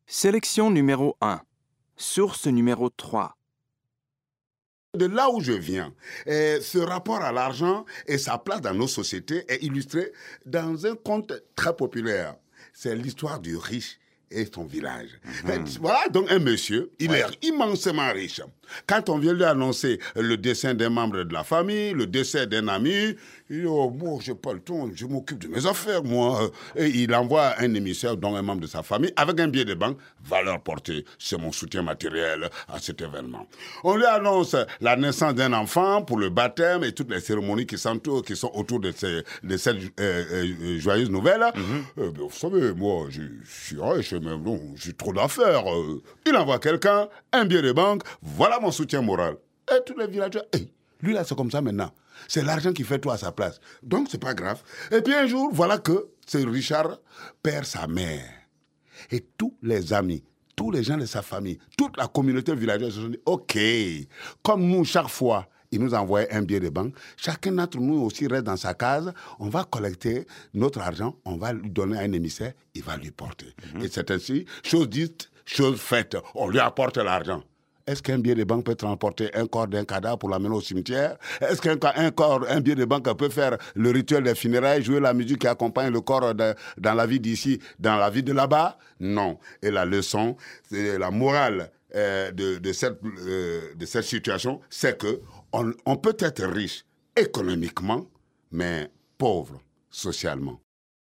Sélection numéro 1. Source numéro 3. De là où je viens, ce rapport à l'argent et sa place dans nos sociétés est illustré dans un conte très populaire. C'est l'histoire du riche et son village. Voilà donc un monsieur, il est immensément riche. Quand on vient lui annoncer le décès d'un membre de la famille, le décès d'un ami, il dit « Oh, moi, j'ai pas le temps, je m'occupe de mes affaires, moi. » Et il envoie un émissaire, dont un membre de sa famille, avec un billet de banque, valeur portée. C'est mon soutien matériel à cet événement. On lui annonce la naissance d'un enfant pour le baptême et toutes les cérémonies qui sont autour de cette joyeuse nouvelle. Vous savez, moi, je suis riche, mais non, j'ai trop d'affaires. Il envoie quelqu'un, un billet de banque, voilà mon soutien moral. Et tous les villageois, hey, lui là, c'est comme ça maintenant. C'est l'argent qui fait tout à sa place. Donc, c'est pas grave. Et puis un jour, voilà que ce Richard perd sa mère. Et tous les amis, tous les gens de sa famille, toute la communauté villageoise se sont dit, OK, comme nous, chaque fois, il nous envoyait un billet de banque, chacun d'entre nous aussi reste dans sa case, on va collecter notre argent, on va lui donner à un émissaire, il va lui porter. Et c'est ainsi, chose dite, chose faite, on lui apporte l'argent. Est-ce qu'un billet de banque peut transporter un corps d'un cadavre pour l'amener au cimetière? Est-ce qu'un billet de banque peut faire le rituel des funérailles, jouer la musique qui accompagne le corps dans la vie d'ici, dans la vie de là-bas? Non. Et la leçon, la morale de cette situation, c'est que on peut être riche économiquement, mais pauvre socialement.